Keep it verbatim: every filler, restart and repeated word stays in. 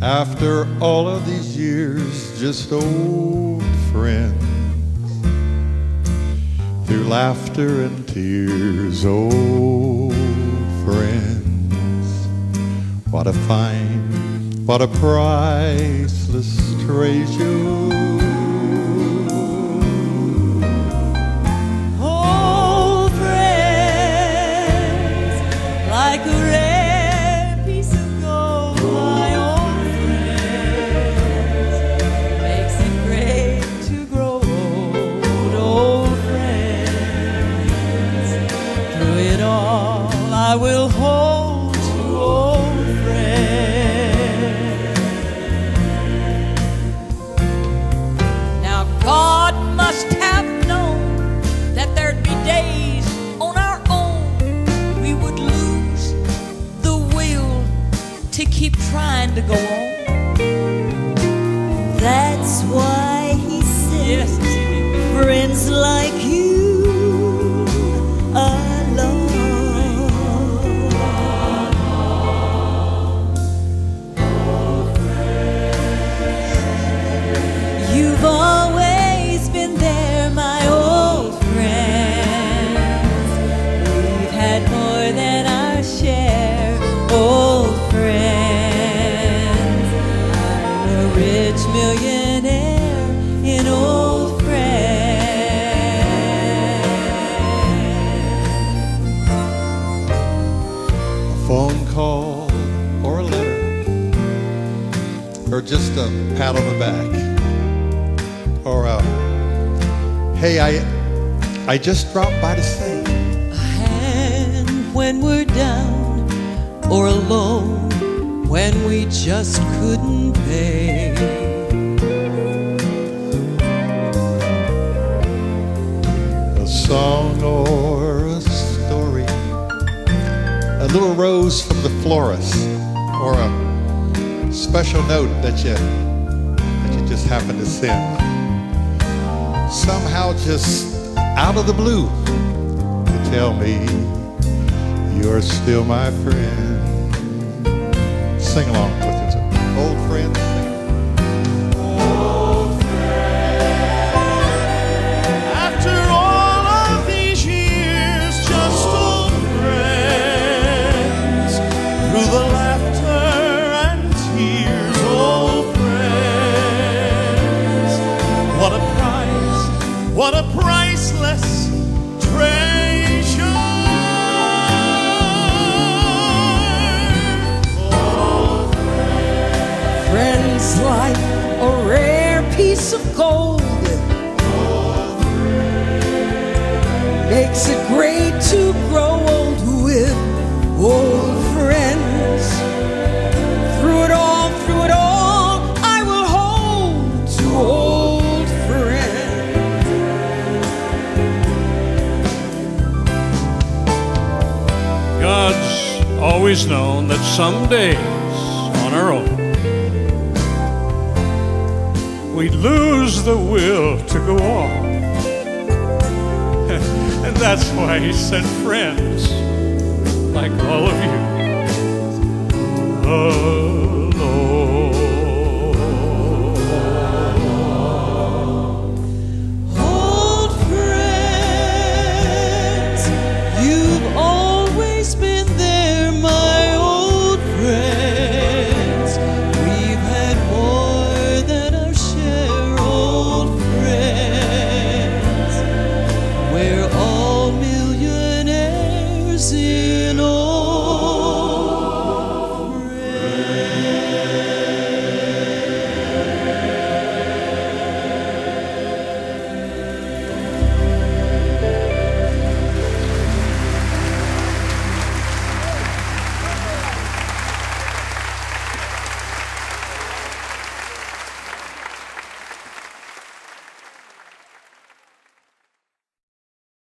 After all of these years, just old friends. Through laughter and tears, old friends. What a fine, what a priceless treasure. Old friends, like a rare piece of gold, my old friends, makes it great to grow old. Old friends, through it all I will hold to old friends. Now God must have known that there'd be days on our own we would lose the will to keep trying to go on. That's why he said, Yes, friends like you alone. You've always been there, my old friends. We've had more than our share, old friends. I'm a rich millionaire in old friends. A phone call or a letter, or just a pat on the back, or a, hey, I, I just dropped by to say. a hand when we're down or alone when we just couldn't pay. A song or a story, a little rose from the florist, or a special note that you that you just happen to send. Somehow just out of the blue to tell me you're still my friend. Sing along with us, old friends. Sing. After all of these years, just old friends. Through the laughter and tears, old friends. What a price, what a priceless treasure. Old Friends like a rare piece of gold, makes it great to grow old with old friends. Through it all, through it all, I will hold to old friends. God's always known that some days on our own we'd lose the will to go on. And that's why he sent friends like all of you alone. Old friends, you've always been there, my old friends. We've had more than our share, old friends. We're all millionaires in old